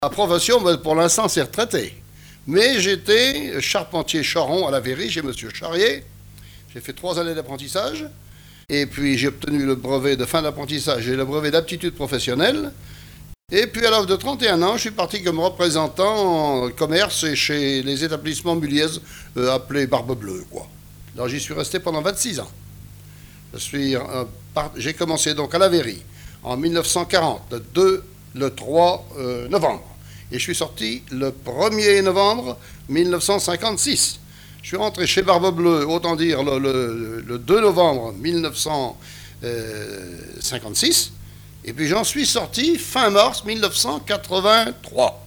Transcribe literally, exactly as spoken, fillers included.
Ma profession, ben, pour l'instant, c'est retraité. Mais j'étais charpentier charron à la Verrie chez M. Charrier. J'ai fait trois années d'apprentissage. Et puis j'ai obtenu le brevet de fin d'apprentissage et le brevet d'aptitude professionnelle. Et puis à l'âge de trente et un ans, je suis parti comme représentant en commerce et chez les établissements Muliez, euh, appelés Barbe Bleue, quoi. Alors j'y suis resté pendant vingt-six ans. Je suis, euh, par... J'ai commencé donc à la Verrie en mille neuf cent quarante, le deux, le trois euh, novembre. Et je suis sorti le premier novembre mille neuf cent cinquante-six. Je suis rentré chez Barbe Bleue, autant dire le, le, le deux novembre mille neuf cent cinquante-six. Et puis j'en suis sorti fin mars mille neuf cent quatre-vingt-trois.